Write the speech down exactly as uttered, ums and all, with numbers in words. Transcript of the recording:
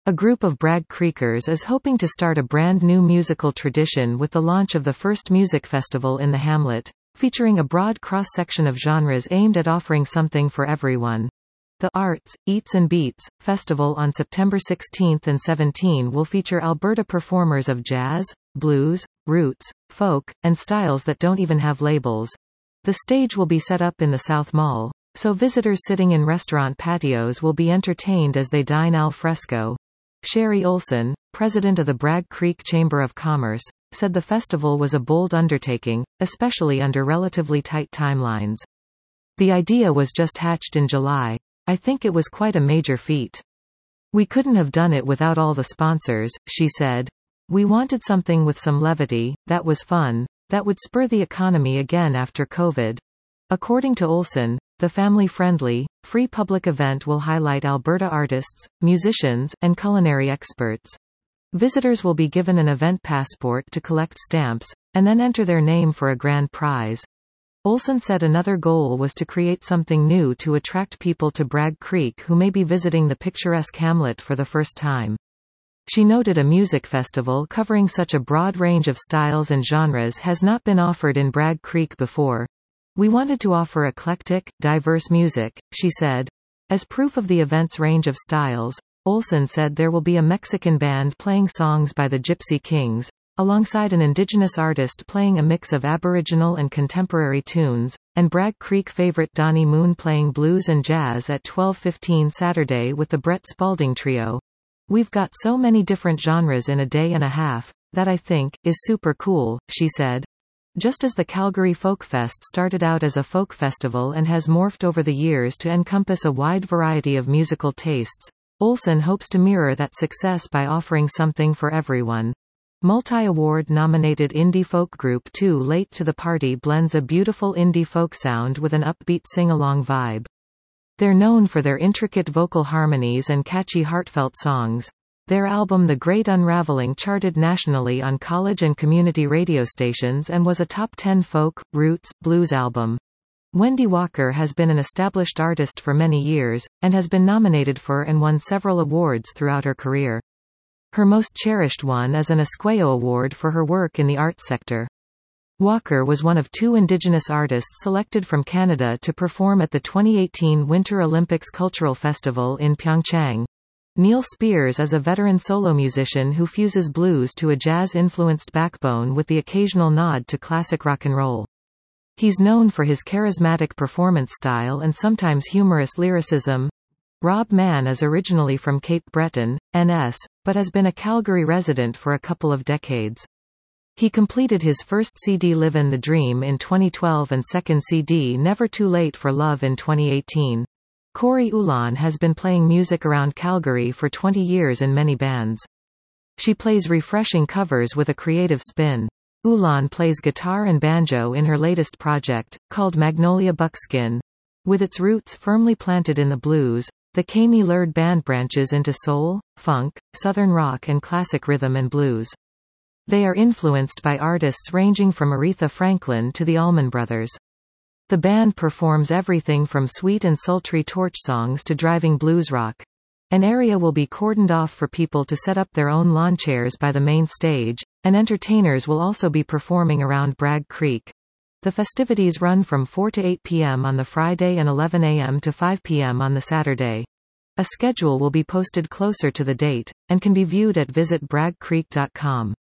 A group of Bragg Creekers is hoping to start a brand new musical tradition with the launch of the first music festival in the hamlet, featuring a broad cross-section of genres aimed at offering something for everyone. The Arts, Eats and Beats Festival on September sixteenth and seventeenth will feature Alberta performers of jazz, blues, roots, folk, and styles that don't even have labels. The stage will be set up in the South Mall, so visitors sitting in restaurant patios will be entertained as they dine al fresco. Sherry Olson, president of the Bragg Creek Chamber of Commerce, said the festival was a bold undertaking, especially under relatively tight timelines. The idea was just hatched in July. I think it was quite a major feat. We couldn't have done it without all the sponsors, she said. We wanted something with some levity, that was fun, that would spur the economy again after COVID. According to Olson, the family-friendly, free public event will highlight Alberta artists, musicians, and culinary experts. Visitors will be given an event passport to collect stamps, and then enter their name for a grand prize. Olson said another goal was to create something new to attract people to Bragg Creek who may be visiting the picturesque hamlet for the first time. She noted a music festival covering such a broad range of styles and genres has not been offered in Bragg Creek before. We wanted to offer eclectic, diverse music, she said. As proof of the event's range of styles, Olson said there will be a Mexican band playing songs by the Gypsy Kings, alongside an indigenous artist playing a mix of Aboriginal and contemporary tunes, and Bragg Creek favorite Donnie Moon playing blues and jazz at twelve fifteen Saturday with the Brett Spalding Trio. We've got so many different genres in a day and a half, that I think, is super cool, she said. Just as the Calgary Folk Fest started out as a folk festival and has morphed over the years to encompass a wide variety of musical tastes, Olson hopes to mirror that success by offering something for everyone. Multi-award nominated indie folk group Too Late to the Party blends a beautiful indie folk sound with an upbeat sing-along vibe. They're known for their intricate vocal harmonies and catchy heartfelt songs. Their album The Great Unraveling charted nationally on college and community radio stations and was a top ten folk, roots, blues album. Wendy Walker has been an established artist for many years, and has been nominated for and won several awards throughout her career. Her most cherished one is an Esqueo Award for her work in the arts sector. Walker was one of two Indigenous artists selected from Canada to perform at the twenty eighteen Winter Olympics Cultural Festival in Pyeongchang. Neil Spears is a veteran solo musician who fuses blues to a jazz-influenced backbone with the occasional nod to classic rock and roll. He's known for his charismatic performance style and sometimes humorous lyricism. Rob Mann is originally from Cape Breton, N S, but has been a Calgary resident for a couple of decades. He completed his first C D Livin' the Dream in twenty twelve and second C D Never Too Late for Love in twenty eighteen. Corey Ulan has been playing music around Calgary for twenty years in many bands. She plays refreshing covers with a creative spin. Ulan plays guitar and banjo in her latest project, called Magnolia Buckskin. With its roots firmly planted in the blues, the Kami Lurd band branches into soul, funk, southern rock and classic rhythm and blues. They are influenced by artists ranging from Aretha Franklin to the Allman Brothers. The band performs everything from sweet and sultry torch songs to driving blues rock. An area will be cordoned off for people to set up their own lawn chairs by the main stage, and entertainers will also be performing around Bragg Creek. The festivities run from four to eight p m on the Friday and eleven a m to five p m on the Saturday. A schedule will be posted closer to the date, and can be viewed at visit bragg creek dot com.